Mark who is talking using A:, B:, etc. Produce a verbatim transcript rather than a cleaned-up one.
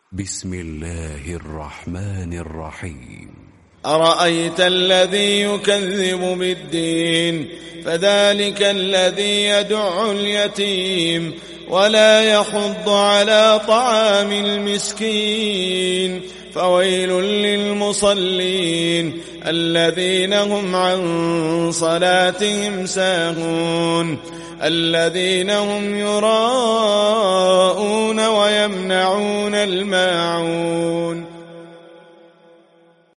A: بسم الله الرحمن الرحيم.
B: أرأيت الذي يكذب بالدين فذلك الذي يدع اليتيم ولا يحض على طعام المسكين فويل للمصلين الذين هم عن صلاتهم ساهون الذين هم يراءون ويمنعون الماعون.